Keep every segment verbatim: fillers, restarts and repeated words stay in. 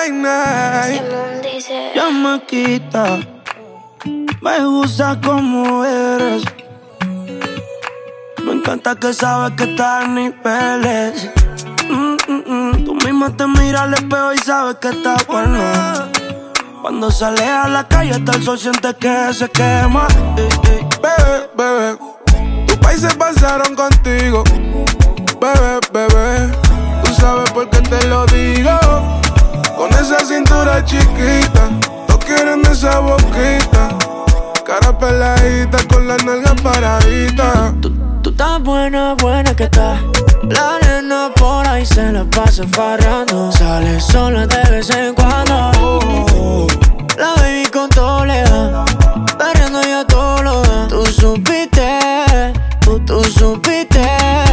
late night. Simón dice: Ya me quita, me gusta como eres. Me encanta que sabes que estás en niveles. Mm, mm, mm. Tú misma te miras al espejo y sabes que estás buena. Cuando sales a la calle hasta el sol sientes que se quema. eh, eh. Bebé, bebé, tus países pasaron contigo. Bebé, bebé, tú sabes por qué te lo digo. Con esa cintura chiquita, no quieren de esa boquita. Cara peladita con las nalgas paraditas. Tú, tú estás buena, buena que estás. La nena por ahí se la pasa farrando. Sale sola de vez en cuando. Oh, la baby con todo le da, perreando ya todo lo da. Tú supiste, tú, tú supiste.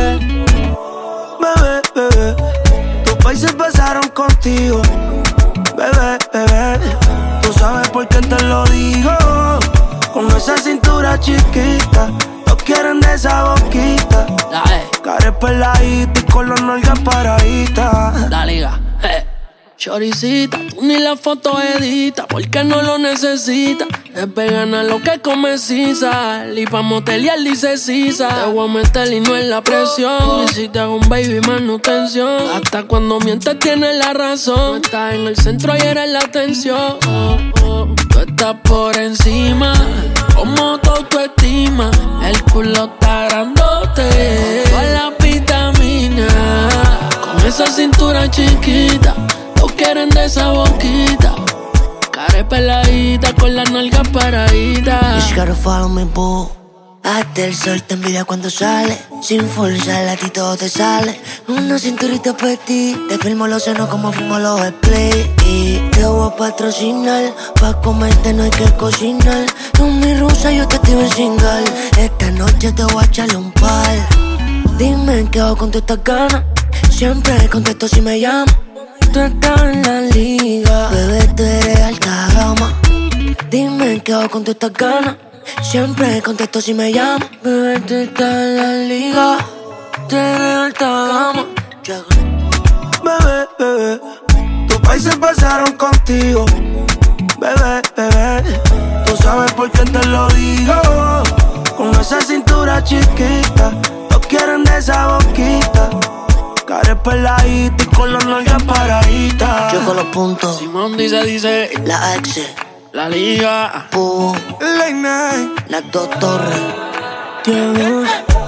Bebé, bebé, tus países pasaron contigo. Bebé, bebé, tú sabes por qué te lo digo. Con esa cintura chiquita, no quieren de esa boquita. Cara peladita y con las nalgas paraditas. La liga, eh. Choricita, tú ni la foto edita porque no lo necesita. Es vegana lo que come Sisa. Y pa' motelear dice Sisa. Te voy a meter y no es la presión. Y si te hago un baby manutención. Hasta cuando mientes tienes la razón. Tú estás en el centro y eres la atención. Oh, oh. Tú estás por encima, como tu autoestima. El culo está grandote, con la vitamina. Con esa cintura chiquita, todos quieren de esa boquita. Cara peladita con las nalgas paraditas. You just gotta follow me, boo. Hasta el sol te envidia cuando sale. Sin forzar a ti todo te sale. Una cinturita petit. Te filmo los senos como filmo los splay. Y te voy a patrocinar. Pa' comerte no hay que cocinar. Tú mi rusa, yo te activo en single. Esta noche te voy a echarle un par. Dime qué hago con todas estas ganas. Siempre contesto si me llamas. Tú estás en la liga, bebé, tú eres alta gama. Dime qué hago con todas estas ganas. Siempre contesto si me llamas. Bebé, tú estás en la liga, tú eres alta gama. Bebé, bebé, tus países pasaron contigo. Bebé, bebé, tú sabes por qué te lo digo. Con esa cintura chiquita, no quieren de esa boquita. Cara peladita y con las nalgas paraditas. Yo con los puntos. Simón dice, dice. La ex, la liga. Pú, late night. las dos torres. Diego,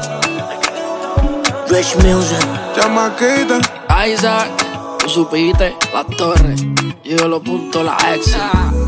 Rich Music. Chamaquita. Isaac, tú supiste. La torre. Yo lo punto, la ex.